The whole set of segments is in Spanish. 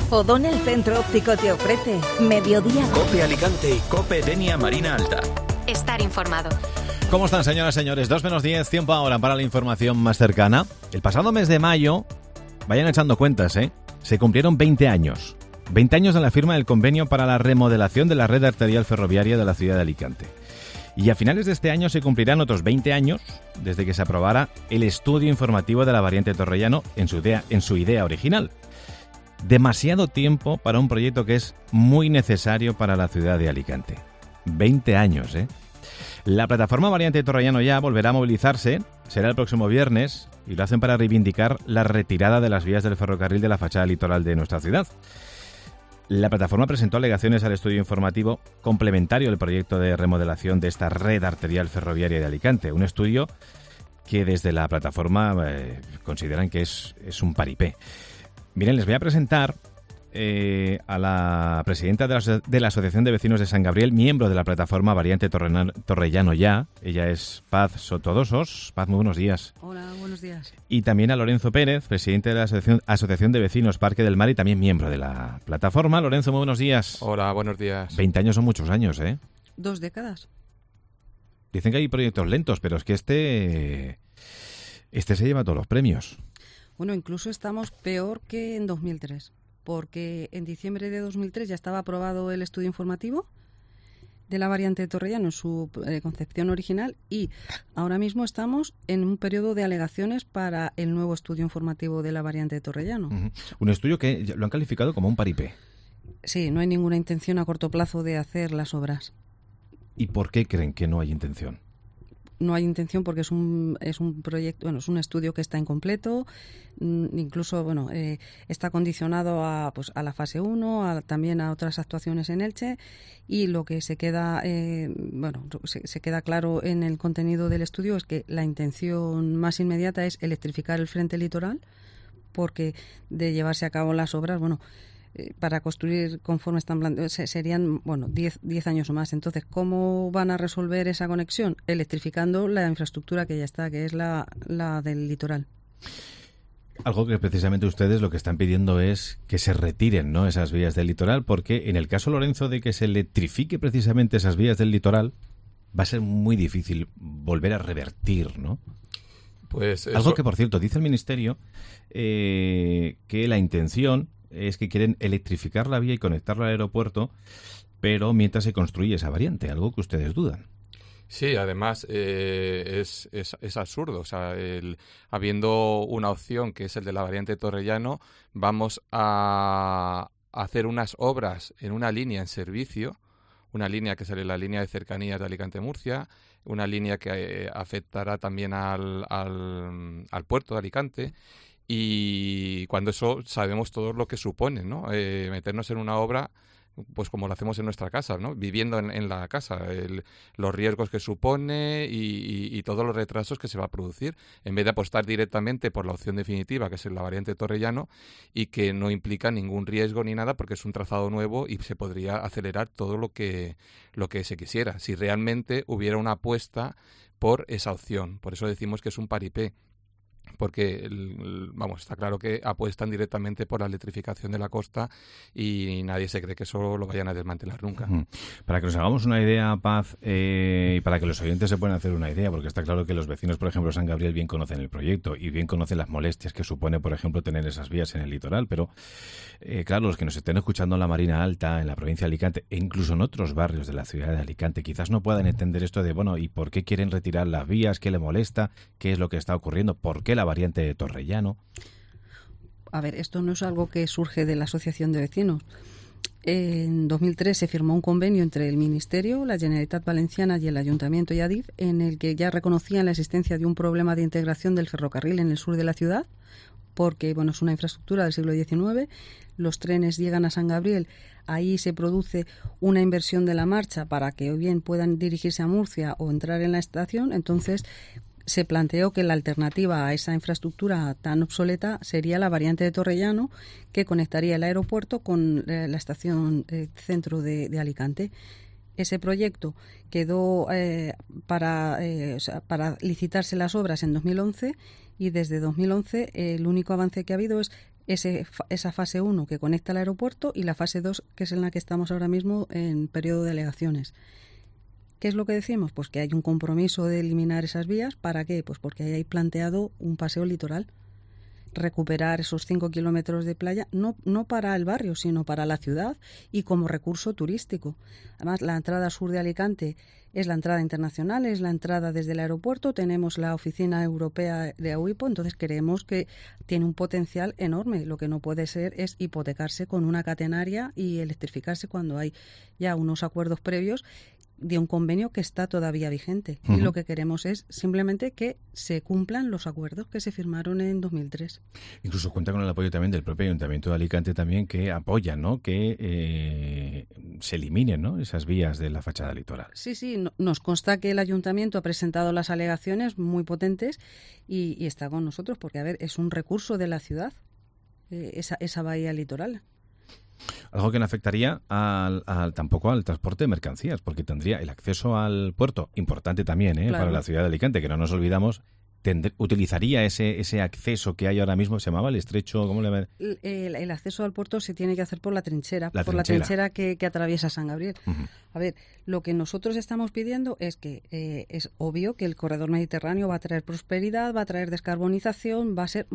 O'Donnell Centro Óptico te ofrece Mediodía COPE Alicante y COPE Denia Marina Alta. Estar informado. ¿Cómo están, señoras y señores? 2 menos 10, tiempo ahora para la información más cercana. El pasado mes de mayo, vayan echando cuentas, se cumplieron 20 años. 20 años de la firma del convenio para la remodelación de la red arterial ferroviaria de la ciudad de Alicante. Y a finales de este año se cumplirán otros 20 años desde que se aprobara el estudio informativo de la variante Torrellano en su idea original. Demasiado tiempo para un proyecto que es muy necesario para la ciudad de Alicante. 20 años, La plataforma Variante Torrellano Ya volverá a movilizarse, será el próximo viernes, y lo hacen para reivindicar la retirada de las vías del ferrocarril de la fachada litoral de nuestra ciudad. La plataforma presentó alegaciones al estudio informativo complementario del proyecto de remodelación de esta red arterial ferroviaria de Alicante, un estudio que desde la plataforma consideran que es un paripé. Miren, les voy a presentar a la presidenta de la Asociación de Vecinos de San Gabriel, miembro de la plataforma Variante Torrellano Ya. Ella es Paz Sotodosos. Paz, muy buenos días. Hola, buenos días. Y también a Lorenzo Pérez, presidente de la Asociación de Vecinos Parque del Mar y también miembro de la plataforma. Lorenzo, muy buenos días. Hola, buenos días. 20 años son muchos años, 2 décadas. Dicen que hay proyectos lentos, pero es que este se lleva todos los premios. Bueno, incluso estamos peor que en 2003, porque en diciembre de 2003 ya estaba aprobado el estudio informativo de la variante de Torrellano en su concepción original y ahora mismo estamos en un periodo de alegaciones para el nuevo estudio informativo de la variante de Torrellano. Uh-huh. Un estudio que lo han calificado como un paripé. Sí, no hay ninguna intención a corto plazo de hacer las obras. ¿Y por qué creen que no hay intención? No hay intención porque es un proyecto, bueno, es un estudio que está incompleto, incluso, bueno, está condicionado a la fase 1, también a otras actuaciones en Elche, y lo que se queda, se queda claro en el contenido del estudio es que la intención más inmediata es electrificar el frente litoral, porque de llevarse a cabo las obras, para construir conforme están planteados serían 10 años o más. Entonces, ¿cómo van a resolver esa conexión? Electrificando la infraestructura que ya está, que es la del litoral. Algo que precisamente ustedes lo que están pidiendo es que se retiren, ¿no?, esas vías del litoral, porque en el caso, Lorenzo, de que se electrifique precisamente esas vías del litoral, va a ser muy difícil volver a revertir, ¿no? Pues eso... Algo que, por cierto, dice el Ministerio que la intención es que quieren electrificar la vía y conectarla al aeropuerto, pero mientras se construye esa variante, algo que ustedes dudan. Sí, además es absurdo. O sea, habiendo una opción que es el de la variante Torrellano, vamos a hacer unas obras en una línea en servicio, una línea que sale la línea de cercanías de Alicante-Murcia, una línea que afectará también al puerto de Alicante. Y cuando eso sabemos todo lo que supone, ¿no? Meternos en una obra, pues como lo hacemos en nuestra casa, ¿no? Viviendo en la casa, los riesgos que supone y todos los retrasos que se va a producir, en vez de apostar directamente por la opción definitiva, que es la variante Torrellano, y que no implica ningún riesgo ni nada, porque es un trazado nuevo y se podría acelerar todo lo que se quisiera, si realmente hubiera una apuesta por esa opción. Por eso decimos que es un paripé. Porque, está claro que apuestan directamente por la electrificación de la costa y nadie se cree que eso lo vayan a desmantelar nunca. Uh-huh. Para que nos hagamos una idea, Paz, y para que los oyentes se puedan hacer una idea, porque está claro que los vecinos, por ejemplo, de San Gabriel bien conocen el proyecto y bien conocen las molestias que supone, por ejemplo, tener esas vías en el litoral, pero claro, los que nos estén escuchando en la Marina Alta, en la provincia de Alicante, e incluso en otros barrios de la ciudad de Alicante, quizás no puedan entender esto de, ¿y por qué quieren retirar las vías? ¿Qué le molesta? ¿Qué es lo que está ocurriendo? ¿Por qué la variante de Torrellano? A ver, esto no es algo que surge de la Asociación de Vecinos. En 2003 se firmó un convenio entre el Ministerio, la Generalitat Valenciana y el Ayuntamiento y Adif, en el que ya reconocían la existencia de un problema de integración del ferrocarril en el sur de la ciudad, porque es una infraestructura del siglo XIX, los trenes llegan a San Gabriel, ahí se produce una inversión de la marcha para que o bien puedan dirigirse a Murcia o entrar en la estación. Entonces se planteó que la alternativa a esa infraestructura tan obsoleta sería la variante de Torrellano, que conectaría el aeropuerto con la estación centro de Alicante. Ese proyecto quedó para licitarse las obras en 2011 y desde 2011 el único avance que ha habido es esa fase 1 que conecta al aeropuerto y la fase 2, que es en la que estamos ahora mismo en periodo de alegaciones. ¿Qué es lo que decimos? Pues que hay un compromiso de eliminar esas vías. ¿Para qué? Pues porque hay planteado un paseo litoral. Recuperar esos 5 kilómetros de playa, no para el barrio, sino para la ciudad y como recurso turístico. Además, la entrada sur de Alicante es la entrada internacional, es la entrada desde el aeropuerto, tenemos la oficina europea de AUIPO, entonces creemos que tiene un potencial enorme. Lo que no puede ser es hipotecarse con una catenaria y electrificarse cuando hay ya unos acuerdos previos de un convenio que está todavía vigente. Y lo que queremos es simplemente que se cumplan los acuerdos que se firmaron en 2003. Incluso cuenta con el apoyo también del propio Ayuntamiento de Alicante también, que apoya, ¿no?, que se eliminen, ¿no?, esas vías de la fachada litoral. Sí, nos consta que el Ayuntamiento ha presentado las alegaciones muy potentes y está con nosotros porque, a ver, es un recurso de la ciudad, esa bahía litoral. Algo que no afectaría tampoco al transporte de mercancías, porque tendría el acceso al puerto, importante también, claro, para la ciudad de Alicante, que no nos olvidamos, utilizaría ese acceso que hay ahora mismo, se llamaba el estrecho, ¿cómo le llaman? El acceso al puerto se tiene que hacer por la trinchera, la trinchera que atraviesa San Gabriel. A ver, lo que nosotros estamos pidiendo es que es obvio que el corredor mediterráneo va a traer prosperidad, va a traer descarbonización,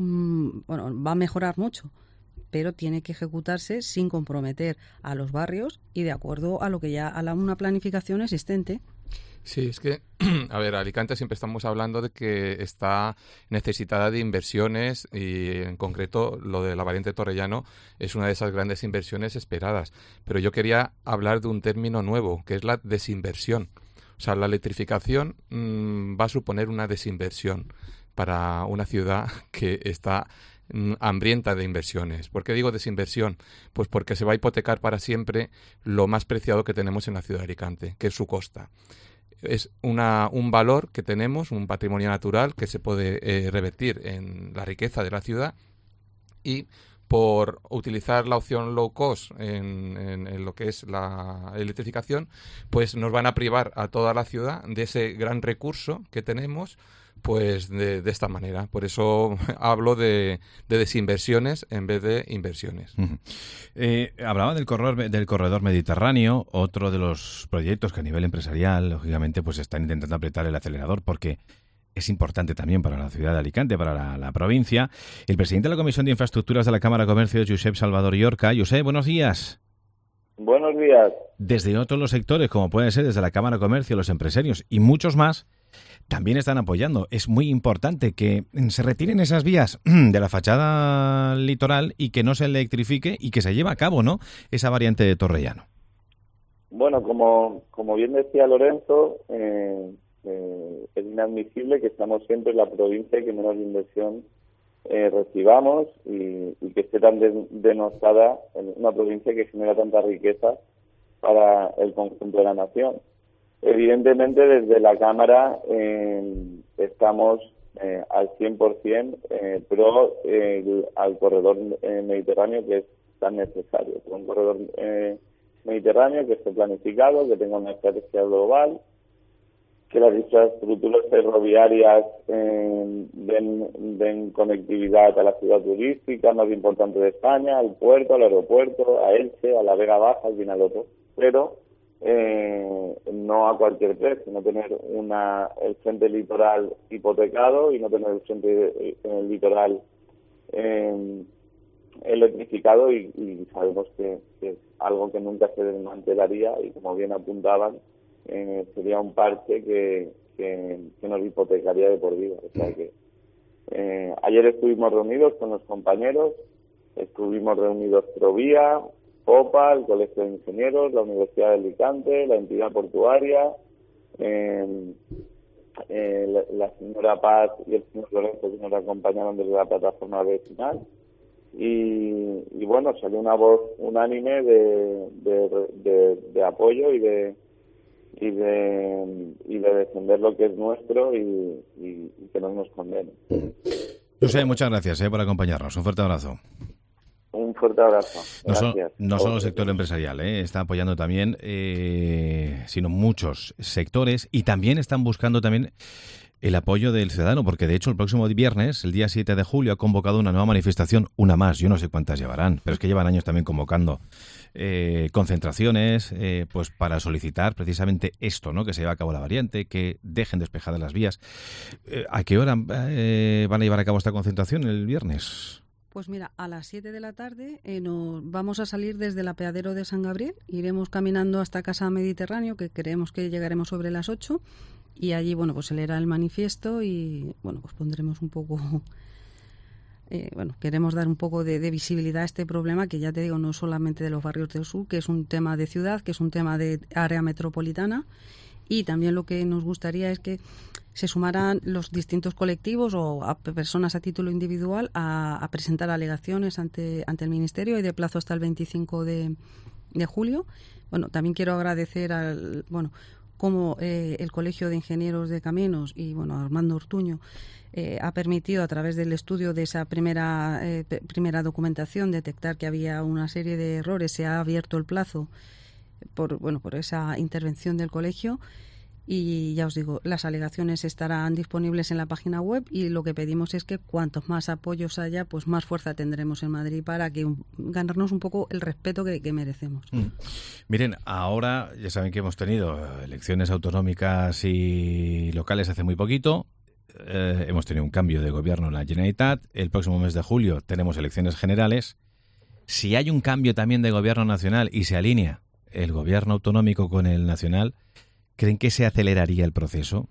va a mejorar mucho, pero tiene que ejecutarse sin comprometer a los barrios y de acuerdo a lo que ya a una planificación existente. Sí, es que, a ver, Alicante siempre estamos hablando de que está necesitada de inversiones y en concreto lo de la variante Torrellano es una de esas grandes inversiones esperadas. Pero yo quería hablar de un término nuevo, que es la desinversión. O sea, la electrificación va a suponer una desinversión para una ciudad que está hambrienta de inversiones. ¿Por qué digo desinversión? Pues porque se va a hipotecar para siempre lo más preciado que tenemos en la ciudad de Alicante, que es su costa. Es un valor que tenemos, un patrimonio natural que se puede revertir en la riqueza de la ciudad y por utilizar la opción low cost en lo que es la electrificación, pues nos van a privar a toda la ciudad de ese gran recurso que tenemos, pues de esta manera. Por eso hablo de desinversiones en vez de inversiones. Hablaba del corredor mediterráneo, otro de los proyectos que a nivel empresarial, lógicamente, pues están intentando apretar el acelerador porque es importante también para la ciudad de Alicante, para la provincia. El presidente de la Comisión de Infraestructuras de la Cámara de Comercio es Josep Salvador Llorca. Josep, buenos días. Buenos días. Desde otros los sectores, como puede ser desde la Cámara de Comercio, los empresarios y muchos más, también están apoyando. Es muy importante que se retiren esas vías de la fachada litoral y que no se electrifique y que se lleve a cabo, ¿no?, esa variante de Torrellano. Bueno, como bien decía Lorenzo, es inadmisible que estamos siempre en la provincia que menos inversión recibamos y que esté tan denostada en una provincia que genera tanta riqueza para el conjunto de la nación. Evidentemente, desde la Cámara estamos al 100% pro al corredor mediterráneo, que es tan necesario. Un corredor mediterráneo que esté planificado, que tenga una estrategia global, que las infraestructuras ferroviarias den conectividad a la ciudad turística más importante de España, al puerto, al aeropuerto, a Elche, a la Vega Baja, al final otro. Pero no a cualquier precio, no tener el frente litoral hipotecado y no tener el frente litoral electrificado y sabemos que es algo que nunca se desmantelaría y, como bien apuntaban, sería un parche que nos hipotecaría de por vida. O sea que ayer estuvimos reunidos con los compañeros, estuvimos reunidos Provía, POPA, el Colegio de Ingenieros, la Universidad de Alicante, la entidad portuaria, la señora Paz y el señor Lorenzo, que nos acompañaron desde la plataforma vecinal. Y bueno, salió una voz unánime de apoyo y de defender lo que es nuestro y que no nos condenen. José, muchas gracias por acompañarnos. Un fuerte abrazo. Un fuerte abrazo. No solo el sector empresarial, está apoyando también, sino muchos sectores y también están buscando también el apoyo del ciudadano, porque de hecho el próximo viernes, el día 7 de julio, ha convocado una nueva manifestación, una más, yo no sé cuántas llevarán, pero es que llevan años también convocando concentraciones, pues para solicitar precisamente esto, ¿no? Que se lleve a cabo la variante, que dejen despejadas las vías. ¿A qué hora van a llevar a cabo esta concentración el viernes? Pues mira, a las 7 de la tarde nos vamos a salir desde el apeadero de San Gabriel, iremos caminando hasta Casa Mediterráneo, que creemos que llegaremos sobre las 8, y allí, bueno, pues se leerá el manifiesto y, bueno, pues pondremos un poco... queremos dar un poco de visibilidad a este problema que, ya te digo, no es solamente de los barrios del sur, que es un tema de ciudad, que es un tema de área metropolitana, y también lo que nos gustaría es que se sumaran los distintos colectivos o a personas a título individual a presentar alegaciones ante el Ministerio, y de plazo hasta el 25 de julio. Bueno, también quiero agradecer como el Colegio de Ingenieros de Caminos y, bueno, Armando Ortuño ha permitido, a través del estudio de esa primera documentación, detectar que había una serie de errores. Se ha abierto el plazo por esa intervención del colegio, y ya os digo, las alegaciones estarán disponibles en la página web, y lo que pedimos es que cuantos más apoyos haya, pues más fuerza tendremos en Madrid para ganarnos un poco el respeto que merecemos. Miren, ahora ya saben que hemos tenido elecciones autonómicas y locales hace muy poquito. Hemos tenido un cambio de gobierno en la Generalitat. El próximo mes de julio tenemos elecciones generales. Si hay un cambio también de gobierno nacional y se alinea el gobierno autonómico con el nacional, ¿creen que se aceleraría el proceso?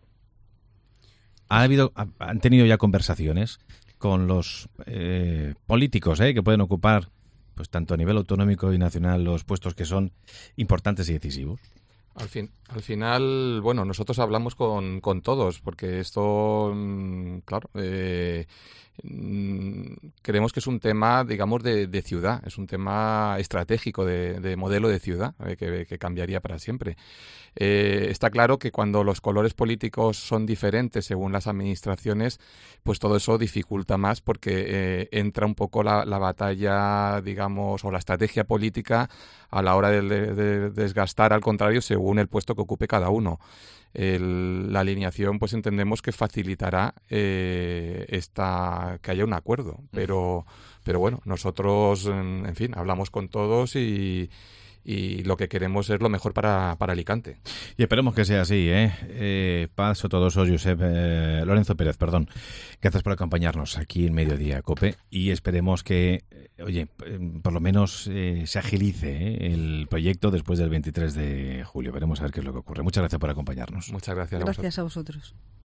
¿Han tenido ya conversaciones con los políticos que pueden ocupar, pues tanto a nivel autonómico y nacional, los puestos que son importantes y decisivos? Al final, bueno, nosotros hablamos con todos, porque esto, claro, creemos que es un tema, digamos, de ciudad, es un tema estratégico de modelo de ciudad que cambiaría para siempre. Está claro que cuando los colores políticos son diferentes según las administraciones, pues todo eso dificulta más, porque entra un poco la batalla, digamos, o la estrategia política a la hora de desgastar, al contrario, según el puesto que ocupe cada uno. La alineación, pues entendemos que facilitará que haya un acuerdo, pero bueno, nosotros, en fin, hablamos con todos y lo que queremos es lo mejor para Alicante. Y esperemos que sea así, Paz Sotodoso, Lorenzo Pérez, gracias por acompañarnos aquí en Mediodía Cope, y esperemos que, por lo menos se agilice el proyecto después del 23 de julio. Veremos a ver qué es lo que ocurre. Muchas gracias por acompañarnos. Muchas gracias. Gracias a vosotros.